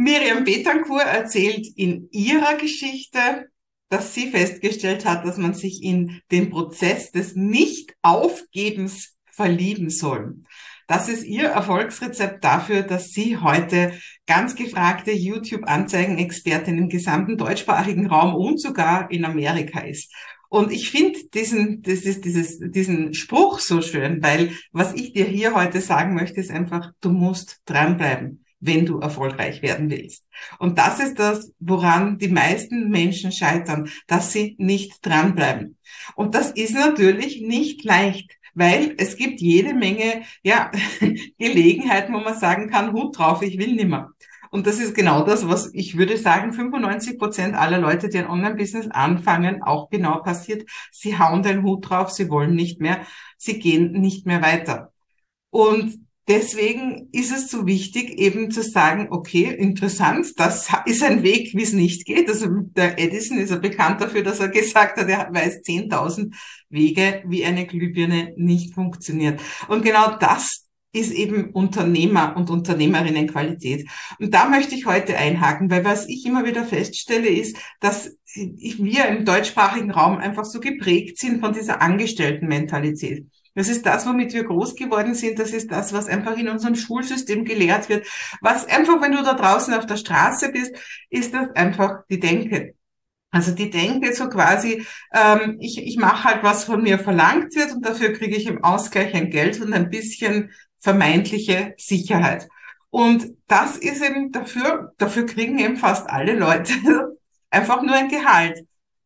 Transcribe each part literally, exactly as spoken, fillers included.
Miriam Betancourt erzählt in ihrer Geschichte, dass sie festgestellt hat, dass man sich in den Prozess des Nicht-Aufgebens verlieben soll. Das ist ihr Erfolgsrezept dafür, dass sie heute ganz gefragte YouTube-Anzeigenexpertin im gesamten deutschsprachigen Raum und sogar in Amerika ist. Und ich finde diesen, das ist dieses, diesen Spruch so schön, weil was ich dir hier heute sagen möchte, ist einfach, du musst dranbleiben, wenn du erfolgreich werden willst. Und das ist das, woran die meisten Menschen scheitern, dass sie nicht dranbleiben. Und das ist natürlich nicht leicht, weil es gibt jede Menge, ja, Gelegenheiten, wo man sagen kann, Hut drauf, ich will nimmer. Und das ist genau das, was ich würde sagen, fünfundneunzig Prozent aller Leute, die ein Online-Business anfangen, auch genau passiert. Sie hauen den Hut drauf, sie wollen nicht mehr, sie gehen nicht mehr weiter. Und deswegen ist es so wichtig, eben zu sagen, okay, interessant, das ist ein Weg, wie es nicht geht. Also der Edison ist ja bekannt dafür, dass er gesagt hat, er weiß zehntausend Wege, wie eine Glühbirne nicht funktioniert. Und genau das ist eben Unternehmer und Unternehmerinnenqualität. Und da möchte ich heute einhaken, weil was ich immer wieder feststelle, ist, dass wir im deutschsprachigen Raum einfach so geprägt sind von dieser Angestelltenmentalität. Das ist das, womit wir groß geworden sind. Das ist das, was einfach in unserem Schulsystem gelehrt wird. Was einfach, wenn du da draußen auf der Straße bist, ist das einfach die Denke. Also die Denke so quasi, ähm, ich, ich mache halt, was von mir verlangt wird und dafür kriege ich im Ausgleich ein Geld und ein bisschen vermeintliche Sicherheit. Und das ist eben dafür, dafür kriegen eben fast alle Leute einfach nur ein Gehalt.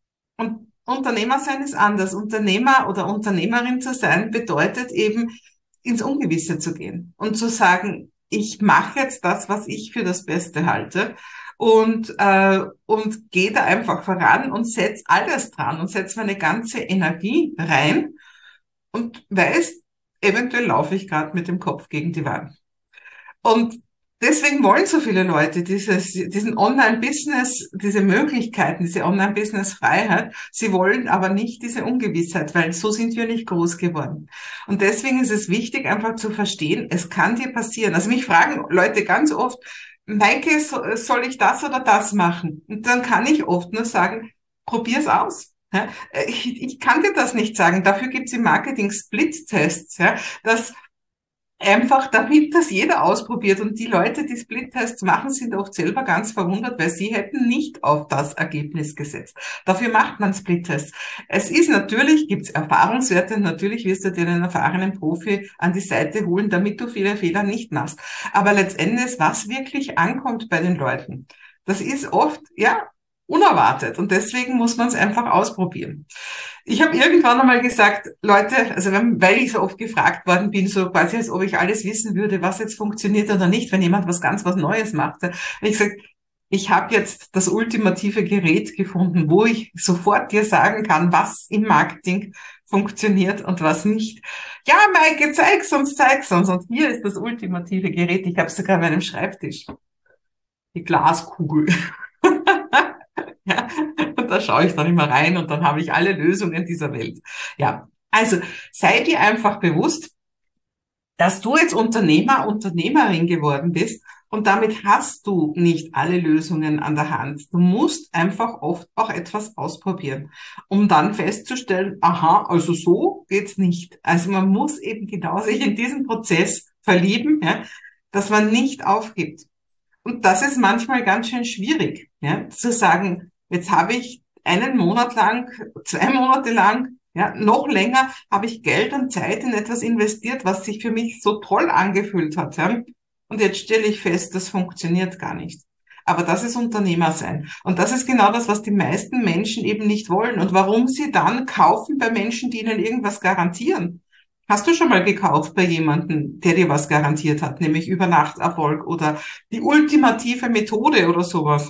Und Unternehmer sein ist anders. Unternehmer oder Unternehmerin zu sein bedeutet eben, ins Ungewisse zu gehen und zu sagen, ich mache jetzt das, was ich für das Beste halte und äh, und gehe da einfach voran und setz alles dran und setz meine ganze Energie rein und weiß, eventuell laufe ich gerade mit dem Kopf gegen die Wand. Und deswegen wollen so viele Leute dieses, diesen Online-Business, diese Möglichkeiten, diese Online-Business-Freiheit. Sie wollen aber nicht diese Ungewissheit, weil so sind wir nicht groß geworden. Und deswegen ist es wichtig, einfach zu verstehen, es kann dir passieren. Also mich fragen Leute ganz oft, Maike, soll ich das oder das machen? Und dann kann ich oft nur sagen, probier's aus. Ich, ich kann dir das nicht sagen. Dafür gibt's im Marketing Split-Tests, ja, dass einfach damit das jeder ausprobiert. Und die Leute, die Split-Tests machen, sind oft selber ganz verwundert, weil sie hätten nicht auf das Ergebnis gesetzt. Dafür macht man Split-Tests. Es ist natürlich, gibt's Erfahrungswerte, natürlich wirst du dir einen erfahrenen Profi an die Seite holen, damit du viele Fehler nicht machst. Aber letztendlich, was wirklich ankommt bei den Leuten, das ist oft, ja, unerwartet. Und deswegen muss man es einfach ausprobieren. Ich habe irgendwann einmal gesagt, Leute, also wenn, weil ich so oft gefragt worden bin, so quasi als ob ich alles wissen würde, was jetzt funktioniert oder nicht, wenn jemand was ganz was Neues macht. Habe ich gesagt, ich habe jetzt das ultimative Gerät gefunden, wo ich sofort dir sagen kann, was im Marketing funktioniert und was nicht. Ja, Maike, zeig's uns, zeig's uns. Und hier ist das ultimative Gerät. Ich habe sogar an meinem Schreibtisch. Die Glaskugel. Ja, und da schaue ich dann immer rein und dann habe ich alle Lösungen dieser Welt. Ja, also sei dir einfach bewusst, dass du jetzt Unternehmer, Unternehmerin geworden bist und damit hast du nicht alle Lösungen an der Hand. Du musst einfach oft auch etwas ausprobieren, um dann festzustellen, aha, also so geht's nicht. Also man muss eben genau sich in diesen Prozess verlieben, ja, dass man nicht aufgibt. Und das ist manchmal ganz schön schwierig, ja, zu sagen, jetzt habe ich einen Monat lang, zwei Monate lang, ja, noch länger habe ich Geld und Zeit in etwas investiert, was sich für mich so toll angefühlt hat. Ja. Und jetzt stelle ich fest, das funktioniert gar nicht. Aber das ist Unternehmer sein. Und das ist genau das, was die meisten Menschen eben nicht wollen. Und warum sie dann kaufen bei Menschen, die ihnen irgendwas garantieren. Hast du schon mal gekauft bei jemandem, der dir was garantiert hat, nämlich Übernachterfolg oder die ultimative Methode oder sowas?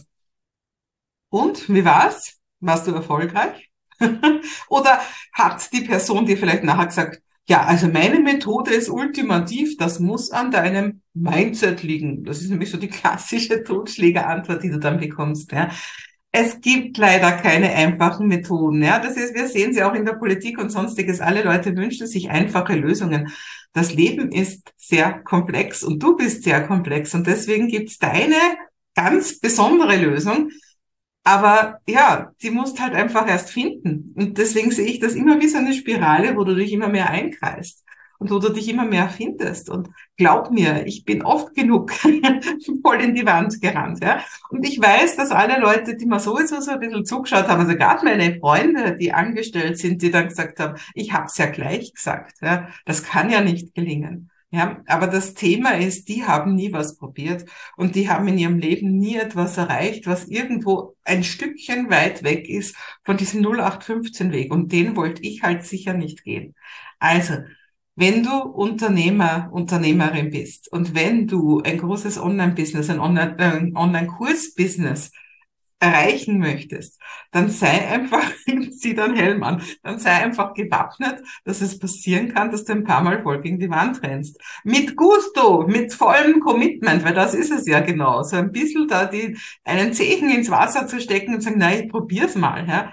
Und, wie war's? Warst du erfolgreich? Oder hat die Person dir vielleicht nachher gesagt, ja, also meine Methode ist ultimativ, das muss an deinem Mindset liegen. Das ist nämlich so die klassische Totschlägerantwort, die du dann bekommst, ja. Es gibt leider keine einfachen Methoden, ja. Das ist, wir sehen sie auch in der Politik und sonstiges. Alle Leute wünschen sich einfache Lösungen. Das Leben ist sehr komplex und du bist sehr komplex und deswegen gibt's deine ganz besondere Lösung. Aber ja, die musst halt einfach erst finden. Und deswegen sehe ich das immer wie so eine Spirale, wo du dich immer mehr einkreist und wo du dich immer mehr findest. Und glaub mir, ich bin oft genug voll in die Wand gerannt. Ja? Und ich weiß, dass alle Leute, die mir sowieso so ein bisschen zugeschaut haben, also gerade meine Freunde, die angestellt sind, die dann gesagt haben, ich habe es ja gleich gesagt. Ja? Das kann ja nicht gelingen. Ja, aber das Thema ist, die haben nie was probiert und die haben in ihrem Leben nie etwas erreicht, was irgendwo ein Stückchen weit weg ist von diesem null acht fünfzehn Weg. Und den wollte ich halt sicher nicht gehen. Also, wenn du Unternehmer, Unternehmerin bist und wenn du ein großes Online-Business, ein Online, äh, Online-Kurs-Business erreichen möchtest, dann sei einfach, zieh deinen Helm an, dann sei einfach gewappnet, dass es passieren kann, dass du ein paar Mal voll gegen die Wand rennst. Mit Gusto, mit vollem Commitment, weil das ist es ja genau. So ein bisschen da die, einen Zehen ins Wasser zu stecken und sagen, na, ich probier's mal, ja.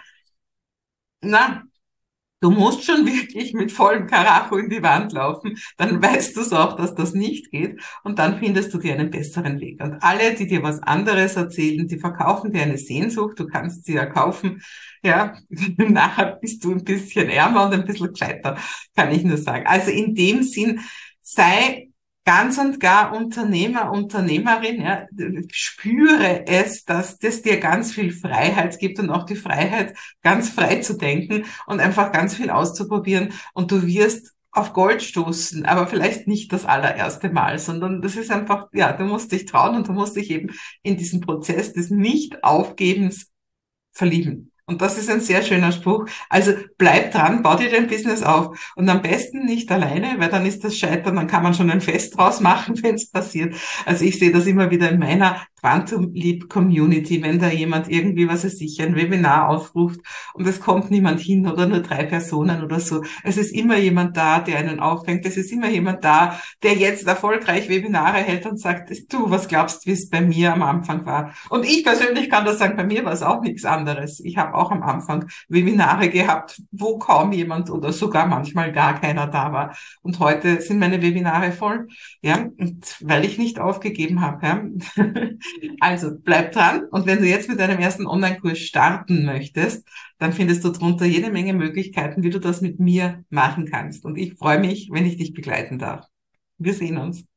Na, du musst schon wirklich mit vollem Karacho in die Wand laufen, dann weißt du es auch, dass das nicht geht und dann findest du dir einen besseren Weg. Und alle, die dir was anderes erzählen, die verkaufen dir eine Sehnsucht, du kannst sie ja kaufen, ja, nachher bist du ein bisschen ärmer und ein bisschen gescheiter, kann ich nur sagen. Also in dem Sinn, sei ganz und gar Unternehmer, Unternehmerin, ja, spüre es, dass das dir ganz viel Freiheit gibt und auch die Freiheit, ganz frei zu denken und einfach ganz viel auszuprobieren und du wirst auf Gold stoßen, aber vielleicht nicht das allererste Mal, sondern das ist einfach, ja, du musst dich trauen und du musst dich eben in diesen Prozess des Nicht-Aufgebens verlieben. Und das ist ein sehr schöner Spruch. Also bleib dran, bau dir dein Business auf. Und am besten nicht alleine, weil dann ist das Scheitern, dann kann man schon ein Fest draus machen, wenn es passiert. Also ich sehe das immer wieder in meiner Quantum Leap Community, wenn da jemand irgendwie, was weiß ich, ein Webinar aufruft und es kommt niemand hin oder nur drei Personen oder so. Es ist immer jemand da, der einen auffängt. Es ist immer jemand da, der jetzt erfolgreich Webinare hält und sagt, du, was glaubst du, wie es bei mir am Anfang war? Und ich persönlich kann das sagen, bei mir war es auch nichts anderes. Ich habe auch am Anfang Webinare gehabt, wo kaum jemand oder sogar manchmal gar keiner da war. Und heute sind meine Webinare voll, ja, und weil ich nicht aufgegeben habe, ja. Also bleib dran und wenn du jetzt mit deinem ersten Online-Kurs starten möchtest, dann findest du drunter jede Menge Möglichkeiten, wie du das mit mir machen kannst. Und ich freue mich, wenn ich dich begleiten darf. Wir sehen uns.